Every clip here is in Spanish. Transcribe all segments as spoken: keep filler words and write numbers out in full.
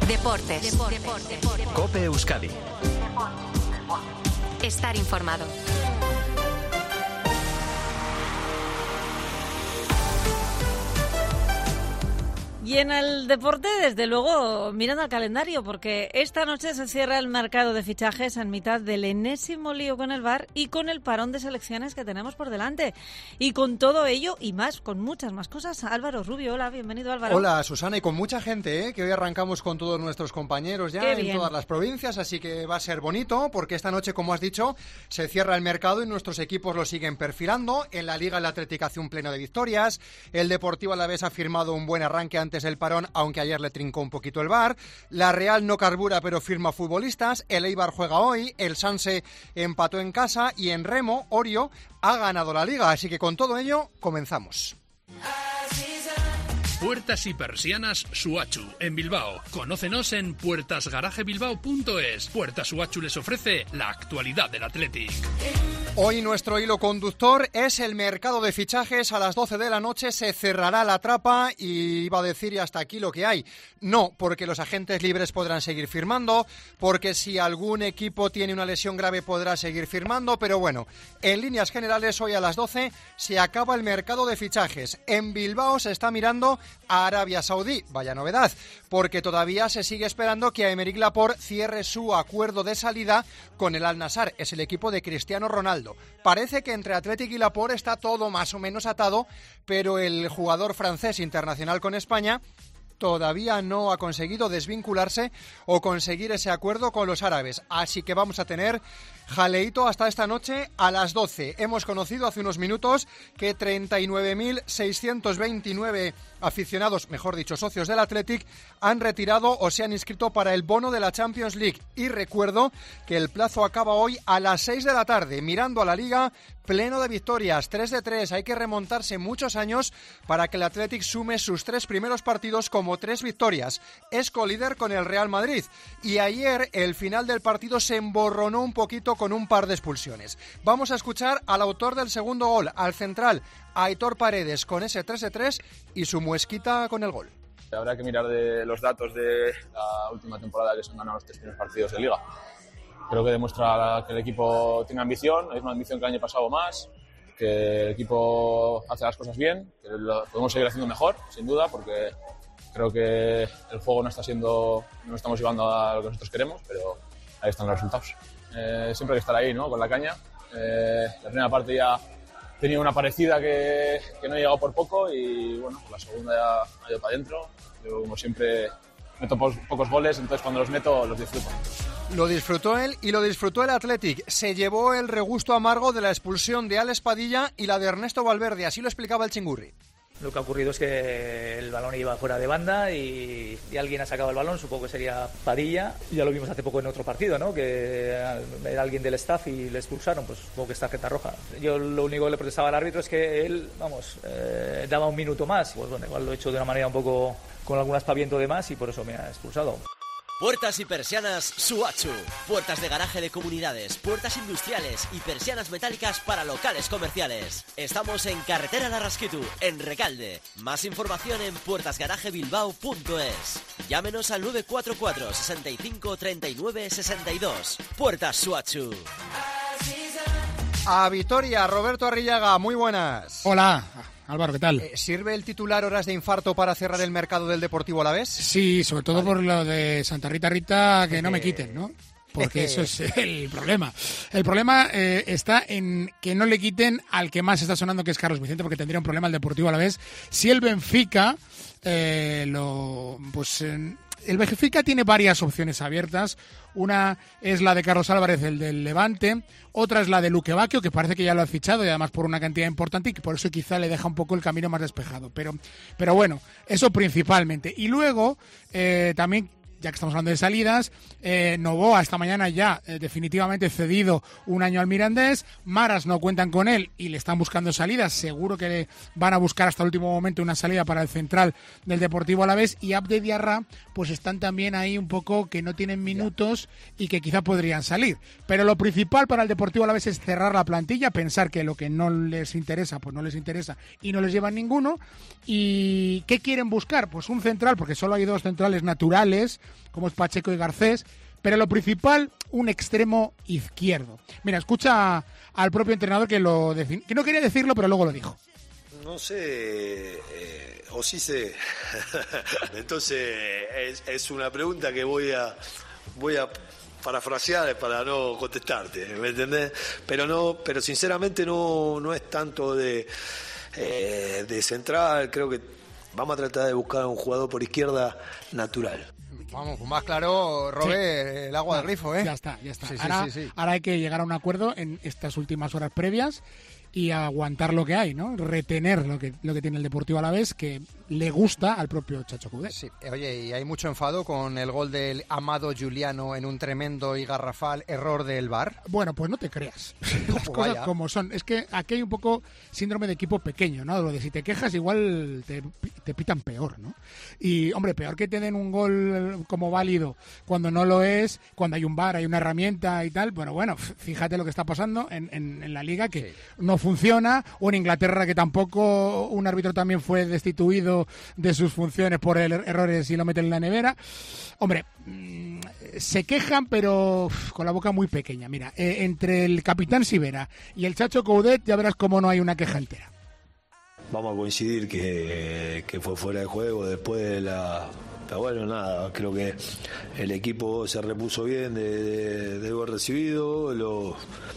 Deportes. Deportes. Deportes. COPE Euskadi. Estar informado. Y en el deporte, desde luego, mirando al calendario, porque esta noche se cierra el mercado de fichajes en mitad del enésimo lío con el V A R y con el parón de selecciones que tenemos por delante. Y con todo ello y más, con muchas más cosas, Álvaro Rubio. Hola, bienvenido, Álvaro. Hola, Susana, y con mucha gente, ¿eh? que hoy arrancamos con todos nuestros compañeros ya en todas las provincias, así que va a ser bonito, porque esta noche, como has dicho, se cierra el mercado y nuestros equipos lo siguen perfilando. En la Liga el Atlético hace un pleno de victorias, el Deportivo Alavés ha firmado un buen arranque antes el parón, aunque ayer le trincó un poquito el V A R. La Real no carbura, pero firma futbolistas. El Eibar juega hoy, el Sanse empató en casa y en remo, Orio ha ganado la Liga. Así que con todo ello, comenzamos. Puertas y persianas Suachu, en Bilbao. Conócenos en puertas garaje bilbao punto es. Puertas Suachu les ofrece la actualidad del Athletic. Hoy nuestro hilo conductor es el mercado de fichajes. A las doce de la noche se cerrará la trapa y iba a decir y hasta aquí lo que hay. No, porque los agentes libres podrán seguir firmando, porque si algún equipo tiene una lesión grave podrá seguir firmando, pero bueno, en líneas generales hoy a las doce se acaba el mercado de fichajes. En Bilbao se está mirando a Arabia Saudí, vaya novedad, porque todavía se sigue esperando que Aymeric Laporte cierre su acuerdo de salida con el Al-Nassr, es el equipo de Cristiano Ronaldo. Parece que entre Athletic y Laporte está todo más o menos atado, pero el jugador francés internacional con España todavía no ha conseguido desvincularse o conseguir ese acuerdo con los árabes. Así que vamos a tener jaleíto hasta esta noche a las doce. Hemos conocido hace unos minutos que treinta y nueve mil seiscientos veintinueve aficionados, mejor dicho, socios del Athletic, han retirado o se han inscrito para el bono de la Champions League. Y recuerdo que el plazo acaba hoy a las seis de la tarde. Mirando a la Liga, pleno de victorias, tres de tres. Hay que remontarse muchos años para que el Athletic sume sus tres primeros partidos como tres victorias. Es colíder con el Real Madrid. Y ayer el final del partido se emborronó un poquito con un par de expulsiones. Vamos a escuchar al autor del segundo gol, al central, Aitor Paredes, con ese tres de tres y su muesquita con el gol. Habrá que mirar de los datos de la última temporada que se han ganado los tres primeros partidos de Liga. Creo que demuestra que el equipo tiene ambición, hay una ambición que el año pasado más, que el equipo hace las cosas bien, que lo podemos seguir haciendo mejor, sin duda, porque creo que el juego no está siendo, no estamos llevando a lo que nosotros queremos, pero ahí están los resultados. Eh, siempre hay que estar ahí, ¿no? Con la caña. Eh, la primera parte ya tenía una parecida que, que no he llegado por poco y bueno, la segunda ya ha ido para adentro. Yo, como siempre, meto pocos, pocos goles, entonces cuando los meto los disfruto. Lo disfrutó él y lo disfrutó el Athletic. Se llevó el regusto amargo de la expulsión de Alex Padilla y la de Ernesto Valverde, así lo explicaba el Chingurri. Lo que ha ocurrido es que el balón iba fuera de banda y, y alguien ha sacado el balón, supongo que sería Padilla. Ya lo vimos hace poco en otro partido, ¿no? Que era alguien del staff y le expulsaron, pues supongo que es tarjeta roja. Yo lo único que le protestaba al árbitro es que él, vamos, eh, daba un minuto más. Pues bueno, igual lo he hecho de una manera un poco con algún aspaviento de más y por eso me ha expulsado. Puertas y persianas Suachu. Puertas de garaje de comunidades, puertas industriales y persianas metálicas para locales comerciales. Estamos en Carretera Larrasquitu, en Recalde. Más información en puertas garaje bilbao punto es. Llámenos al nueve cuatro cuatro, sesenta y cinco, treinta y nueve, sesenta y dos. Puertas Suachu. A Vitoria, Roberto Arrillaga, muy buenas. Hola. Álvaro, ¿qué tal? Eh, ¿Sirve el titular horas de infarto para cerrar el mercado del Deportivo Alavés? Sí, sobre todo vale. por lo de Santa Rita Rita, que no me quiten, ¿no? Porque eso es el problema. El problema eh, está en que no le quiten al que más está sonando, que es Carlos Vicente, porque tendría un problema el Deportivo Alavés. Si el Benfica eh, lo... pues eh, el Benfica tiene varias opciones abiertas. Una es la de Carlos Álvarez, el del Levante. Otra es la de Luque Bacchio, que parece que ya lo ha fichado y además por una cantidad importante y que por eso quizá le deja un poco el camino más despejado. Pero, pero bueno, eso principalmente. Y luego eh, también, ya que estamos hablando de salidas, eh, Novoa esta mañana ya eh, definitivamente cedido un año al Mirandés. Maras no cuentan con él y le están buscando salidas. Seguro que le van a buscar hasta el último momento una salida para el central del Deportivo Alavés. Y Abde Diarra, pues están también ahí un poco que no tienen minutos y que quizá podrían salir. Pero lo principal para el Deportivo Alavés es cerrar la plantilla, pensar que lo que no les interesa, pues no les interesa y no les llevan ninguno. ¿Y qué quieren buscar? Pues un central, porque solo hay dos centrales naturales como es Pacheco y Garcés, pero lo principal, un extremo izquierdo. Mira, escucha al propio entrenador que lo defin- que no quería decirlo, pero luego lo dijo. No sé, eh, o sí sé. Entonces, es, es una pregunta que voy a voy a parafrasear para no contestarte, ¿me entendés? Pero no, pero sinceramente no, no es tanto de, eh, de central, creo que vamos a tratar de buscar a un jugador por izquierda natural. Vamos, pues más claro, Robert, sí. El agua del grifo, ¿eh? Ya está, ya está. Sí, sí, ahora, sí, sí. ahora hay que llegar a un acuerdo en estas últimas horas previas y aguantar lo que hay, ¿no? Retener lo que lo que tiene el Deportivo Alavés, que le gusta al propio Chacho Coudet. Sí, oye, y hay mucho enfado con el gol del Amado Juliano en un tremendo y garrafal error del V A R. Bueno, pues no te creas. Las Pues cosas vaya. como son. Es que aquí hay un poco síndrome de equipo pequeño, ¿no? Lo de si te quejas igual te, te pitan peor, ¿no? Y, hombre, peor que te den un gol como válido cuando no lo es, cuando hay un V A R, hay una herramienta y tal. Bueno, bueno, fíjate lo que está pasando en, en, en la Liga, que sí. no funciona, o en Inglaterra, que tampoco un árbitro también fue destituido de sus funciones por el errores y lo meten en la nevera. Hombre, mmm, se quejan, pero uf, con la boca muy pequeña. Mira, eh, entre el capitán Sivera y el Chacho Coudet ya verás cómo no hay una queja entera. Vamos a coincidir que, que fue fuera de juego después de la... Pero bueno, nada, creo que el equipo se repuso bien de, de, de haber recibido, lo...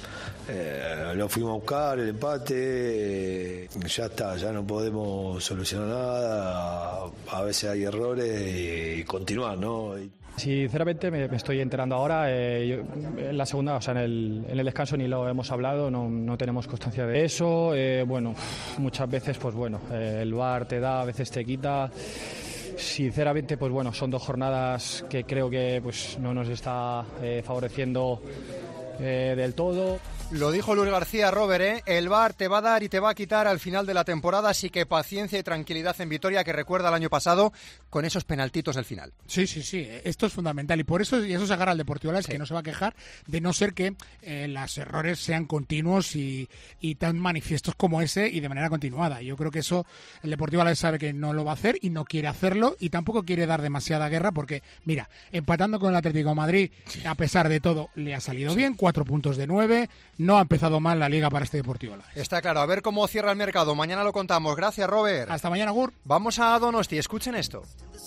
Eh, lo fuimos a buscar, el empate, eh, ya está, ya no podemos solucionar nada, a veces hay errores y, y continuar, ¿no? Y... Sinceramente me, me estoy enterando ahora, eh, yo, en la segunda, o sea, en el, en el descanso ni lo hemos hablado, no, no tenemos constancia de eso, eh, bueno, muchas veces, pues bueno, eh, el V A R te da, a veces te quita. Sinceramente, pues bueno, son dos jornadas que creo que pues no nos está eh, favoreciendo eh, del todo. Lo dijo Luis García, Robert, ¿eh? El V A R te va a dar y te va a quitar al final de la temporada, así que paciencia y tranquilidad en Vitoria, que recuerda el año pasado con esos penaltitos del final. Sí, sí, sí, esto es fundamental y por eso y eso se agarra al Deportivo Alavés, sí. que no se va a quejar, de no ser que eh, los errores sean continuos y, y tan manifiestos como ese y de manera continuada. Yo creo que eso el Deportivo Alavés sabe que no lo va a hacer y no quiere hacerlo y tampoco quiere dar demasiada guerra porque, mira, empatando con el Atlético de Madrid, a pesar de todo, le ha salido sí. bien, cuatro puntos de nueve. No ha empezado mal la Liga para este Deportivo Alavés. Está claro, a ver cómo cierra el mercado. Mañana lo contamos. Gracias, Robert. Hasta mañana, Gur. Vamos a Donosti, escuchen esto.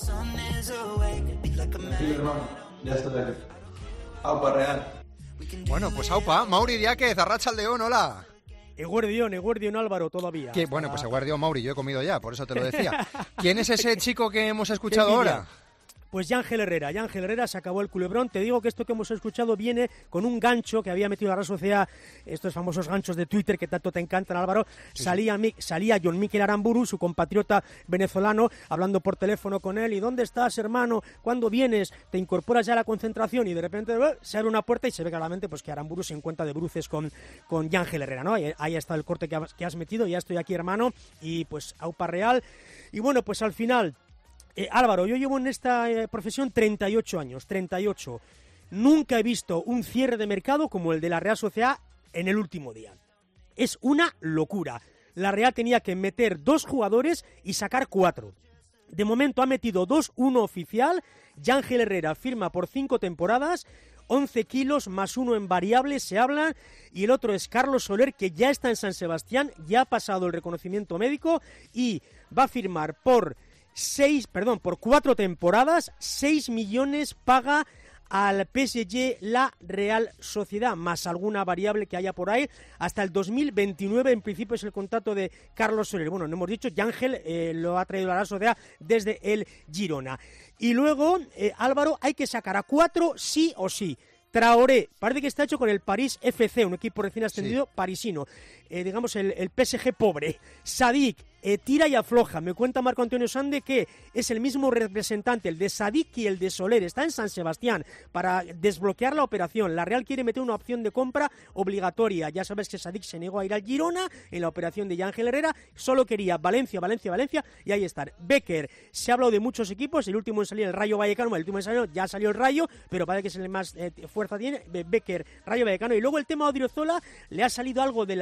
Ya está aquí. Aupa Real. Bueno, pues Aupa, Mauri Diáquez, Arratsaldeon, hola. Eguardión, Eguardión Álvaro todavía. ¿Qué? Bueno, pues Eguardión Mauri, yo he comido ya, por eso te lo decía. ¿Quién es ese chico que hemos escuchado ahora? Pues Yángel Herrera, Yángel Herrera se acabó el culebrón. Te digo que esto que hemos escuchado viene con un gancho que había metido la Real Sociedad, estos famosos ganchos de Twitter que tanto te encantan, Álvaro. Sí, salía, sí. salía John Mikel Aramburu, su compatriota venezolano, hablando por teléfono con él. ¿Y dónde estás, hermano? ¿Cuándo vienes? ¿Te incorporas ya a la concentración? Y de repente uh, se abre una puerta y se ve claramente pues, que Aramburu se encuentra de bruces con, con Yángel Herrera, ¿no? Ahí, ahí está el corte que has, que has metido, ya estoy aquí, hermano. Y pues Aupa Real. Y bueno, pues al final... Eh, Álvaro, yo llevo en esta eh, profesión treinta y ocho años, treinta y ocho. Nunca he visto un cierre de mercado como el de la Real Sociedad en el último día. Es una locura. La Real tenía que meter dos jugadores y sacar cuatro. De momento ha metido dos, uno oficial. Yángel Herrera firma por cinco temporadas, once kilos más uno en variables se habla, y el otro es Carlos Soler, que ya está en San Sebastián, ya ha pasado el reconocimiento médico y va a firmar por... Seis, perdón, por cuatro temporadas, seis millones paga al P S G la Real Sociedad, más alguna variable que haya por ahí. Hasta el dos mil veintinueve, en principio, es el contrato de Carlos Soler. Bueno, no hemos dicho, Yángel eh, lo ha traído a la Real Sociedad desde el Girona. Y luego, eh, Álvaro, hay que sacar a cuatro sí o sí. Traoré, parece que está hecho con el París F C, un equipo recién ascendido sí. parisino. Eh, digamos, el, el P S G pobre. Sadik, eh, tira y afloja. Me cuenta Marco Antonio Sande que es el mismo representante, el de Sadik y el de Soler. Está en San Sebastián para desbloquear la operación. La Real quiere meter una opción de compra obligatoria. Ya sabes que Sadik se negó a ir al Girona en la operación de Yángel Herrera. Solo quería Valencia, Valencia, Valencia. Y ahí están. Becker, se ha hablado de muchos equipos. El último en salir, el Rayo Vallecano. El último en salir, ya salió el Rayo, pero parece que es el más eh, fuerza tiene. Becker, Rayo Vallecano. Y luego el tema de Odriozola, le ha salido algo de la Serie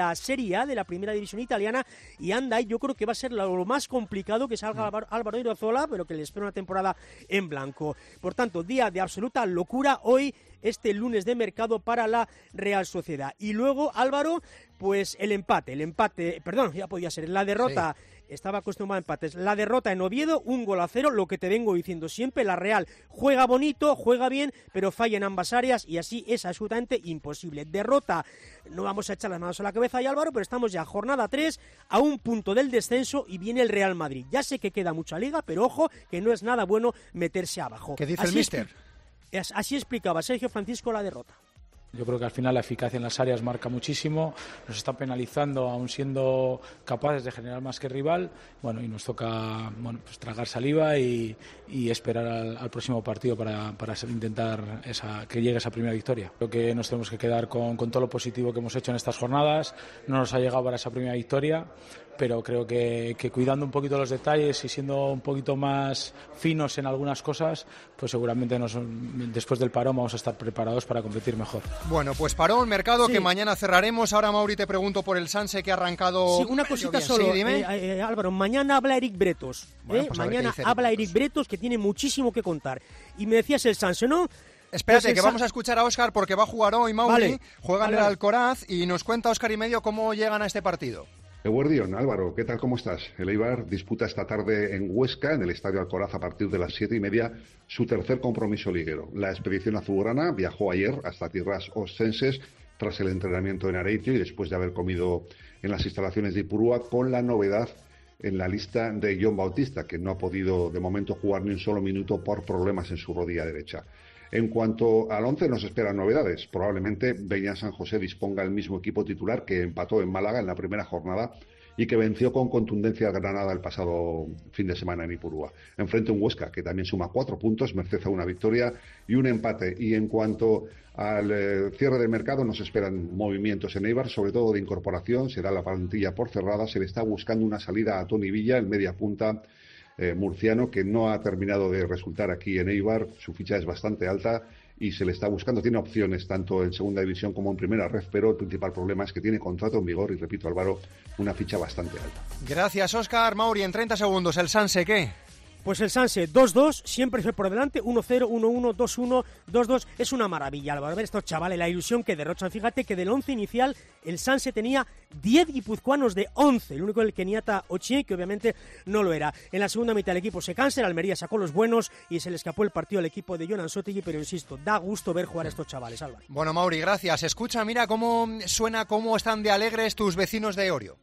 Serie A de la primera división italiana y anda, yo creo que va a ser lo más complicado que salga Álvaro, Álvaro Odriozola, pero que le espera una temporada en blanco. Por tanto, día de absoluta locura hoy, este lunes de mercado para la Real Sociedad. Y luego, Álvaro, pues el empate, el empate, perdón, ya podía ser, la derrota... Sí. Estaba acostumbrado a empates. La derrota en Oviedo, un gol a cero, lo que te vengo diciendo siempre, la Real juega bonito, juega bien, pero falla en ambas áreas y así es absolutamente imposible. Derrota, no vamos a echar las manos a la cabeza, y Álvaro, pero estamos ya jornada tres, a un punto del descenso y viene el Real Madrid. Ya sé que queda mucha liga, pero ojo, que no es nada bueno meterse abajo. ¿Qué dice así el míster? Es, así explicaba Sergio Francisco la derrota. Yo creo que al final la eficacia en las áreas marca muchísimo, nos está penalizando aún siendo capaces de generar más que rival, bueno, y nos toca bueno, pues tragar saliva y, y esperar al, al próximo partido para, para intentar esa, que llegue esa primera victoria. Creo que nos tenemos que quedar con, con todo lo positivo que hemos hecho en estas jornadas, no nos ha llegado para esa primera victoria, pero creo que, que cuidando un poquito los detalles y siendo un poquito más finos en algunas cosas, pues seguramente nos, después del parón vamos a estar preparados para competir mejor. Bueno, pues parón, mercado, sí. que mañana cerraremos. Ahora, Mauri, te pregunto por el Sanse que ha arrancado... Sí, una cosita bien. solo, Sí, dime. Eh, eh, Álvaro, mañana habla Eric Bretos. Bueno, eh, pues mañana habla Eric Bretos, que tiene muchísimo que contar. Y me decías el Sanse, ¿no? Espérate, pues que San... vamos a escuchar a Óscar porque va a jugar hoy, Mauri. Vale. Juega en vale, el vale. Alcoraz y nos cuenta Óscar y medio cómo llegan a este partido. Eguardión, Álvaro, ¿qué tal? ¿Cómo estás? El Eibar disputa esta tarde en Huesca, en el Estadio Alcoraz, a partir de las siete y media, su tercer compromiso liguero. La expedición azulgrana viajó ayer hasta tierras oscenses tras el entrenamiento en Areito y después de haber comido en las instalaciones de Ipurúa, con la novedad en la lista de Jon Bautista, que no ha podido de momento jugar ni un solo minuto por problemas en su rodilla derecha. En cuanto al once, nos esperan novedades. Probablemente Beñat San José disponga el mismo equipo titular que empató en Málaga en la primera jornada y que venció con contundencia al Granada el pasado fin de semana en Ipurúa. Enfrente un Huesca, que también suma cuatro puntos, merced a una victoria y un empate. Y en cuanto al eh, cierre del mercado, nos esperan movimientos en Eibar, sobre todo de incorporación. Se da la plantilla por cerrada, se le está buscando una salida a Toni Villa, el media punta Eh, murciano, que no ha terminado de resultar aquí en Eibar. Su ficha es bastante alta y se le está buscando. Tiene opciones tanto en segunda división como en primera ref, pero el principal problema es que tiene contrato en vigor y, repito, Álvaro, una ficha bastante alta. Gracias, Óscar. Mauri, en treinta segundos, ¿el Sanse qué? Pues el Sanse dos dos, siempre fue por delante, uno cero, uno uno, dos uno, dos dos. Es una maravilla, Álvaro, ver estos chavales, la ilusión que derrochan. Fíjate que del once inicial el Sanse tenía diez guipuzcoanos de once, el único el Kenyatta Ochie, que obviamente no lo era. En la segunda mitad el equipo se cansa, el Almería sacó los buenos y se le escapó el partido al equipo de Jonan Sotegui, pero insisto, da gusto ver jugar a estos chavales, Álvaro. Bueno, Mauri, gracias. Escucha, mira cómo suena, cómo están de alegres tus vecinos de Orio.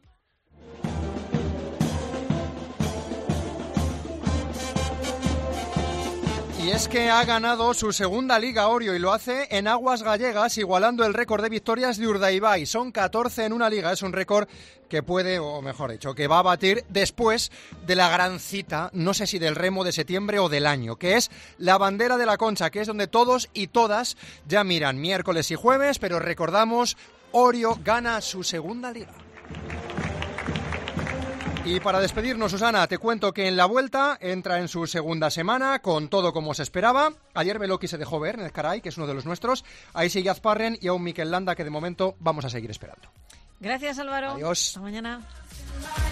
Y es que ha ganado su segunda Liga Orio y lo hace en aguas gallegas, igualando el récord de victorias de Urdaibai. Son catorce en una liga, es un récord que puede, o mejor dicho, que va a batir después de la gran cita, no sé si del remo de septiembre o del año, que es la Bandera de la Concha, que es donde todos y todas ya miran miércoles y jueves, pero recordamos, Orio gana su segunda liga. Y para despedirnos, Susana, te cuento que en la Vuelta entra en su segunda semana, con todo como se esperaba. Ayer Beloki se dejó ver en el Caray, que es uno de los nuestros. Ahí sigue Azparren y a un Mikel Landa que de momento vamos a seguir esperando. Gracias, Álvaro. Adiós. Hasta mañana.